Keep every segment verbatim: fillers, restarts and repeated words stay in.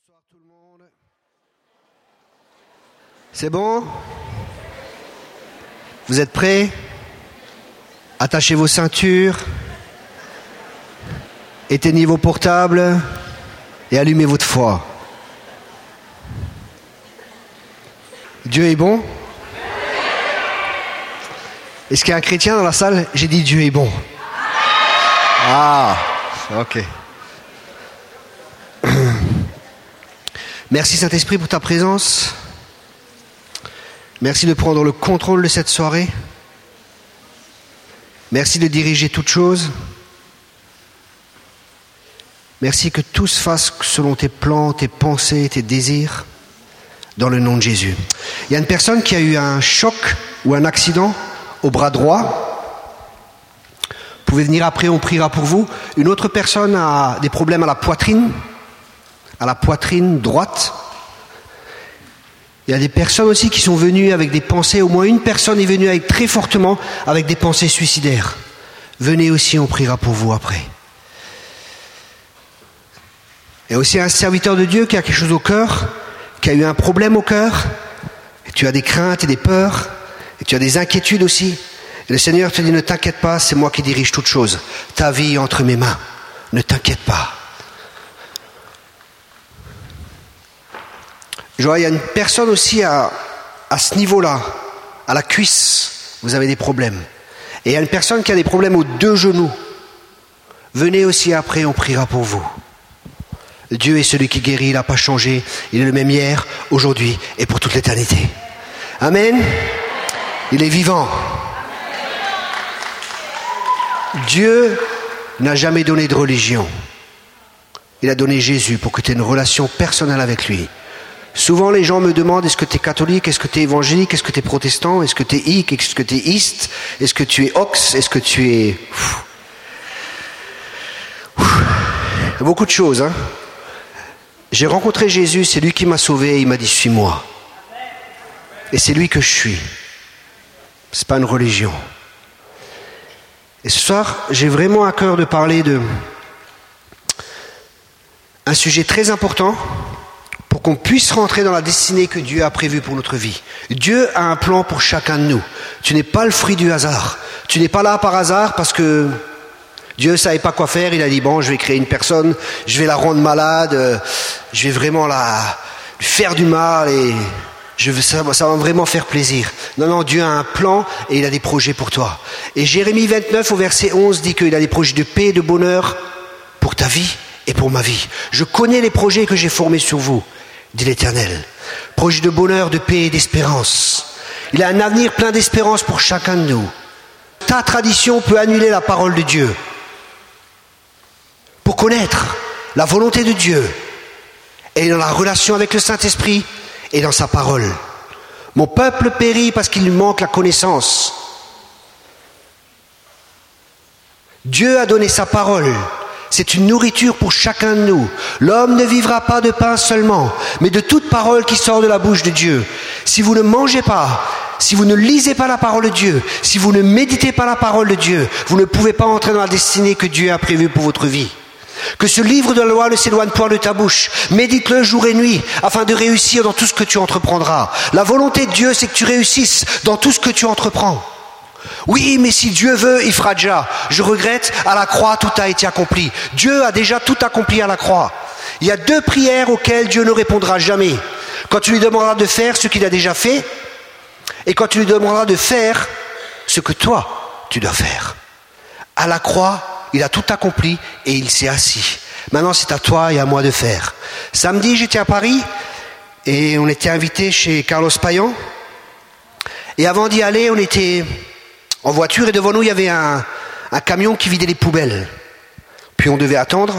Bonsoir tout le monde. C'est bon? Vous êtes prêts? Attachez vos ceintures, éteignez vos portables et allumez votre foi. Dieu est bon? Est-ce qu'il y a un chrétien dans la salle? J'ai dit Dieu est bon. Ah, ok. Merci Saint-Esprit pour ta présence. Merci de prendre le contrôle de cette soirée. Merci de diriger toutes choses. Merci que tout se fasse selon tes plans, tes pensées, tes désirs, dans le nom de Jésus. Il y a une personne qui a eu un choc ou un accident au bras droit. Vous pouvez venir après, on priera pour vous. Une autre personne a des problèmes à la poitrine, à la poitrine droite. Il y a des personnes aussi qui sont venues avec des pensées, au moins une personne est venue avec très fortement avec des pensées suicidaires. Venez aussi, on priera pour vous après. Il y a aussi un serviteur de Dieu qui a quelque chose au cœur, qui a eu un problème au cœur, et tu as des craintes et des peurs, et tu as des inquiétudes aussi. Et le Seigneur te dit, ne t'inquiète pas, c'est moi qui dirige toutes choses. Ta vie est entre mes mains, ne t'inquiète pas. Je vois, il y a une personne aussi à, à ce niveau-là, à la cuisse, vous avez des problèmes. Et il y a une personne qui a des problèmes aux deux genoux. Venez aussi après, on priera pour vous. Dieu est celui qui guérit, il n'a pas changé. Il est le même hier, aujourd'hui et pour toute l'éternité. Amen. Il est vivant. Dieu n'a jamais donné de religion. Il a donné Jésus pour que tu aies une relation personnelle avec lui. Souvent, les gens me demandent, est-ce que tu es catholique, est-ce que tu es évangélique, est-ce que tu es protestant, est-ce que tu es hic, est-ce que tu es iste, est-ce que tu es ox, est-ce que tu es... Beaucoup de choses, hein. J'ai rencontré Jésus, c'est lui qui m'a sauvé, et il m'a dit, suis-moi. Et c'est lui que je suis. C'est pas une religion. Et ce soir, j'ai vraiment à cœur de parler de un sujet très important, pour qu'on puisse rentrer dans la destinée que Dieu a prévue pour notre vie. Dieu a un plan pour chacun de nous. Tu n'es pas le fruit du hasard. Tu n'es pas là par hasard parce que Dieu ne savait pas quoi faire. Il a dit, bon, je vais créer une personne, je vais la rendre malade, je vais vraiment la lui faire du mal et je veux, ça, ça va vraiment faire plaisir. Non, non, Dieu a un plan et il a des projets pour toi. Et Jérémie vingt-neuf au verset onze dit qu'il a des projets de paix et de bonheur pour ta vie et pour ma vie. Je connais les projets que j'ai formés sur vous, dit l'Éternel. Projet de bonheur, de paix et d'espérance. Il a un avenir plein d'espérance pour chacun de nous. Ta tradition peut annuler la parole de Dieu. Pour connaître la volonté de Dieu et dans la relation avec le Saint-Esprit et dans sa parole. Mon peuple périt parce qu'il lui manque la connaissance. Dieu a donné sa parole. C'est une nourriture pour chacun de nous. L'homme ne vivra pas de pain seulement, mais de toute parole qui sort de la bouche de Dieu. Si vous ne mangez pas, si vous ne lisez pas la parole de Dieu, si vous ne méditez pas la parole de Dieu, vous ne pouvez pas entrer dans la destinée que Dieu a prévue pour votre vie. Que ce livre de la loi ne s'éloigne point de ta bouche. Médite-le jour et nuit, afin de réussir dans tout ce que tu entreprendras. La volonté de Dieu, c'est que tu réussisses dans tout ce que tu entreprends. Oui, mais si Dieu veut, il fera déjà. Je regrette, à la croix, tout a été accompli. Dieu a déjà tout accompli à la croix. Il y a deux prières auxquelles Dieu ne répondra jamais. Quand tu lui demanderas de faire ce qu'il a déjà fait, et quand tu lui demanderas de faire ce que toi, tu dois faire. À la croix, il a tout accompli et il s'est assis. Maintenant, c'est à toi et à moi de faire. Samedi, j'étais à Paris et on était invités chez Carlos Payan. Et avant d'y aller, on était en voiture et devant nous, il y avait un, un camion qui vidait les poubelles. Puis on devait attendre.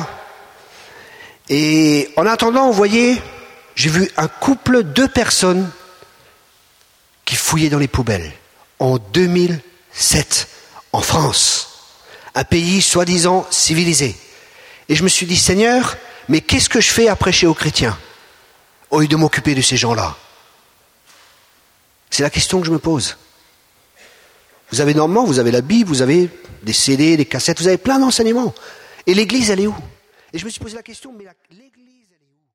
Et en attendant, on voyait, j'ai vu un couple, deux personnes qui fouillaient dans les poubelles. En deux mille sept, en France. Un pays soi-disant civilisé. Et je me suis dit, Seigneur, mais qu'est-ce que je fais à prêcher aux chrétiens au lieu de m'occuper de ces gens-là? C'est la question que je me pose. Vous avez normalement, vous avez la Bible, vous avez des C D, des cassettes, vous avez plein d'enseignements. Et l'église, elle est où? Et je me suis posé la question, mais la, l'église...